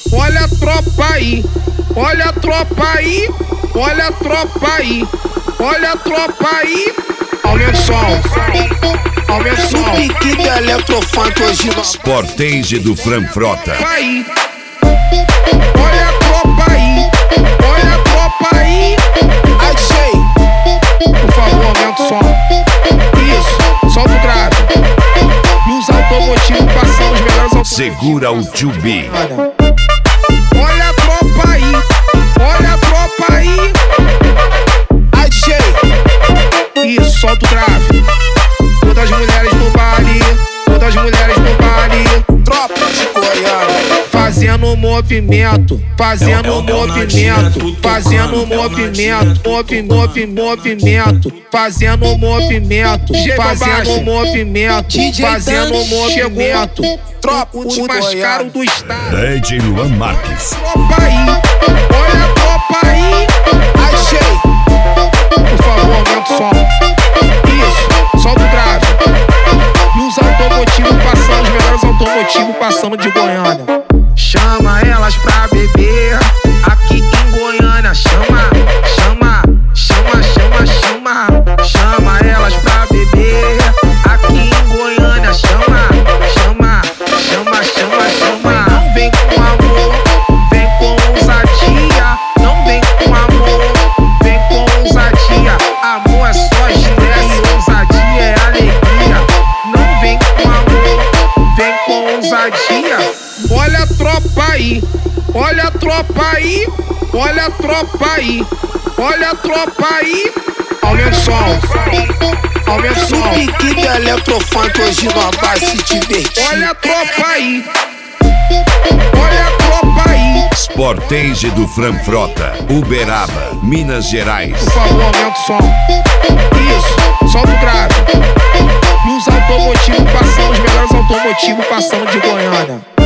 olha a tropa aí, olha a tropa aí, olha a tropa aí, olha a tropa aí. Aumenta o som, aumenta o som. O pique do Eletrofunk hoje não. Sportage do Franfrota. Aí. Olha a tropa aí, olha a tropa aí. Ai, DJ, por favor, aumenta o som. Isso, solta o grave. E os automotivos passando os melhores automotivos. Segura o 2B. Olha a tropa aí, olha a tropa aí. ai, DJ, Isso, solta o grave. Todas as mulheres no baile, todas as mulheres no baile. tropa de Goiânia. Fazendo movimento, fazendo movimento, fazendo movimento, movimento, fazendo movimento, fazendo movimento, fazendo movimento. Tropa Os de mais caros Goiânia. do estado. DJ Luan Marques. Tropa aí, olha a tropa aí. Ai, DJ, Por favor, aumenta o som. Isso, solta o grave. E os automotivos passando, os melhores automotivos passando de Goiânia. Chama elas pra beber aqui em Goiânia. Chama, chama, chama, chama, chama. Chama elas pra beber aqui em Goiânia. Chama, chama, chama, chama, chama. Não vem com amor, vem com ousadia. Não vem com amor, vem com ousadia. Amor é só estresse, ousadia é alegria. Não vem com amor, vem com ousadia. Olha a tropa aí, olha a tropa aí, olha a tropa aí, olha a tropa aí. Aumenta o som, aumenta o o som. pique do Eletrofunk hoje não vai se divertir. Olha a tropa aí, olha a tropa aí. Sportage do Franfrota. Uberaba, Minas Gerais. Por favor, aumenta o som. Isso, solta o grave. E os automotivos passando, os melhores automotivos passando de Goiânia.